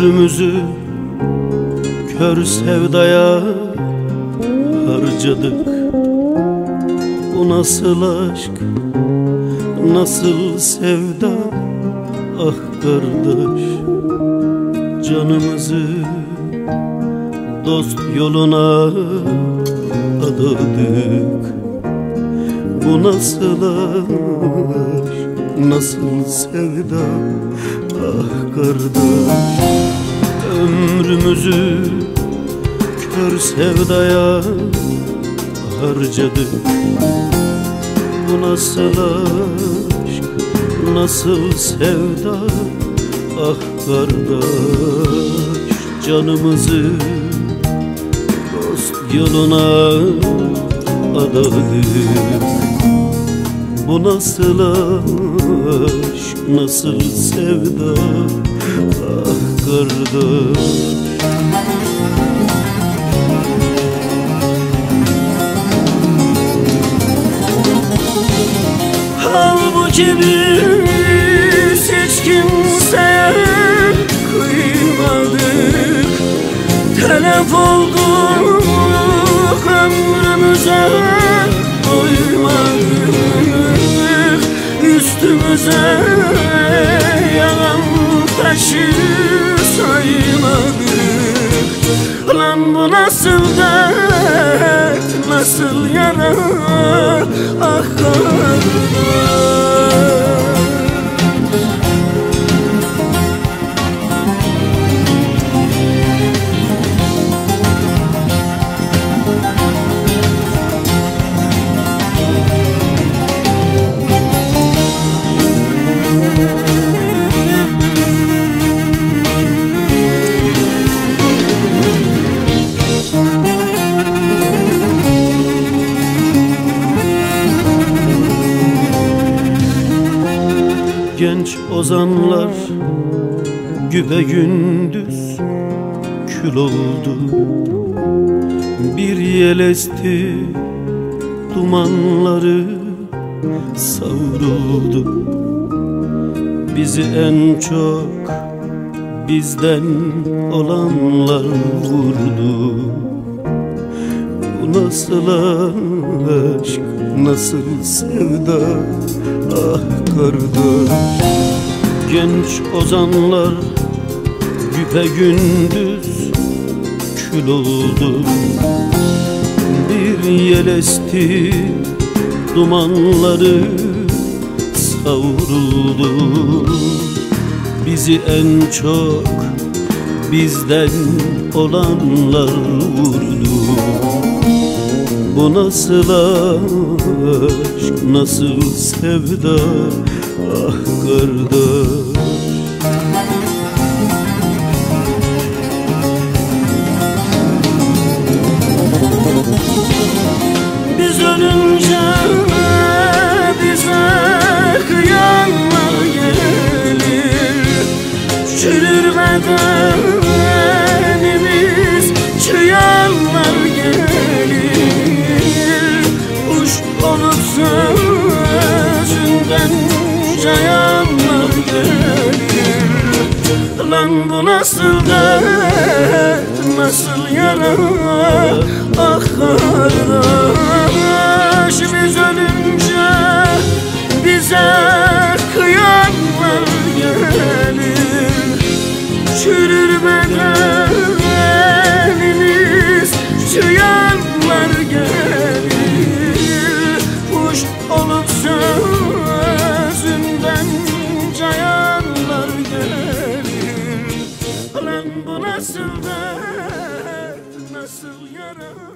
Ömrümüzü kör sevdaya harcadık. Bu nasıl aşk, nasıl sevda? Ah kardeş, canımızı dost yoluna adadık. Bu nasıl aşk, nasıl sevda? Ah kardeş, ömrümüzü kör sevdaya harcadık. Bu nasıl aşk, nasıl sevda? Ah kardeş, canımızı dost yoluna adadık. Bu nasıl aşk, nasıl sevda? Ah kardeş. Halbuki biz hiç kimseye kıymadık. Telef olduk, ömrümüze doymadık. Üstümüze yalan taşı saymadık. Lan bu nasıl dert, nasıl yara? Ah kardeş. Genç ozanlar güpegündüz kül oldu. Bir yel esti, dumanları savruldu. Bizi en çok bizden olanlar vurdu. Bu nasıl aşk, nasıl sevda? Ah kardeş, genç ozanlar güpegündüz kül oldu. Bir yel esti, dumanları savruldu. Bizi en çok bizden olanlar vurdu. Bu nasıl aşk, nasıl sevda? Ah kardeş. Biz ölünce bize kıyanlar gelir. Çürür bedenimiz, çıyanlar gelir. Olup sözünden cayanlar gelir. Lan bu nasıl dert, nasıl yara? Ah kardeş, biz ölünce bize kıyanlar gelir. Çürür bedenimiz, çıyanlar gelir. Olup sözünden cayanlar gelir. Lan bu nasıl dert, nasıl yara?